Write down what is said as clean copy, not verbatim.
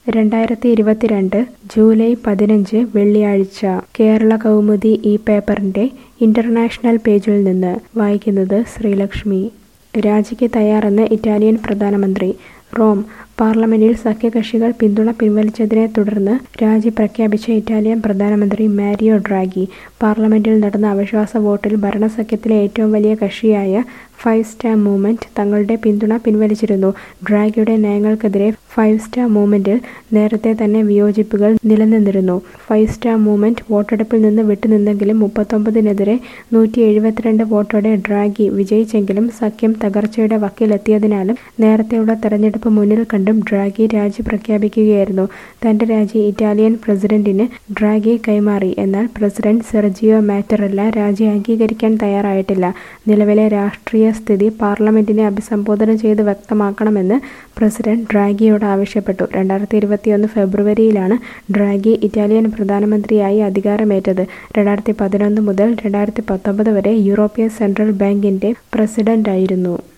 2022 July 15 വെള്ളിയാഴ്ച കേരള കൗമുദി ഈ പേപ്പറിന്റെ ഇന്റർനാഷണൽ പേജിൽ നിന്ന് വായിക്കുന്നത് ശ്രീലക്ഷ്മി. രാജിക്ക് തയ്യാറെന്ന് ഇറ്റാലിയൻ പ്രധാനമന്ത്രി. റോം. പാർലമെന്റിൽ സഖ്യകക്ഷികൾ പിന്തുണ പിൻവലിച്ചതിനെ തുടർന്ന് രാജി പ്രഖ്യാപിച്ച ഇറ്റാലിയൻ പ്രധാനമന്ത്രി മാരിയോ ഡ്രാഗി പാർലമെന്റിൽ നടന്ന അവിശ്വാസ വോട്ടിൽ ഭരണസഖ്യത്തിലെ ഏറ്റവും വലിയ കക്ഷിയായ ഫൈവ് സ്റ്റാർ മൂവ്മെന്റ് തങ്ങളുടെ പിന്തുണ പിൻവലിച്ചിരുന്നു. ഡ്രാഗിയുടെ നയങ്ങൾക്കെതിരെ ഫൈവ് സ്റ്റാർ മൂവ്മെന്റിൽ നേരത്തെ തന്നെ വിയോജിപ്പുകൾ നിലനിന്നിരുന്നു. ഫൈവ് സ്റ്റാർ മൂവ്മെന്റ് വോട്ടെടുപ്പിൽ നിന്ന് വിട്ടുനിന്നെങ്കിലും 39-നെതിരെ 172 വോട്ടോടെ ഡ്രാഗി വിജയിച്ചെങ്കിലും സഖ്യം തകർച്ചയുടെ വക്കിലെത്തിയതിനാലും നേരത്തെയുള്ള തെരഞ്ഞെടുപ്പ് മുന്നിൽ കണ്ടും ഡ്രാഗി രാജി പ്രഖ്യാപിക്കുകയായിരുന്നു. തന്റെ രാജി ഇറ്റാലിയൻ പ്രസിഡന്റിന് ഡ്രാഗി കൈമാറി. എന്നാൽ പ്രസിഡന്റ് സെർജിയോ മാറ്ററെല്ല രാജി അംഗീകരിക്കാൻ തയ്യാറായിട്ടില്ല. നിലവിലെ രാഷ്ട്രീയ സ്ഥിതി പാർലമെന്റിനെ അഭിസംബോധന ചെയ്ത് വ്യക്തമാക്കണമെന്ന് പ്രസിഡന്റ് ഡ്രാഗിയോട് ആവശ്യപ്പെട്ടു. 2021 ഫെബ്രുവരിയിലാണ് ഡ്രാഗി ഇറ്റാലിയൻ പ്രധാനമന്ത്രിയായി അധികാരമേറ്റത്. 2011 മുതൽ 2019 വരെ യൂറോപ്യൻ സെൻട്രൽ ബാങ്കിന്റെ പ്രസിഡന്റായിരുന്നു.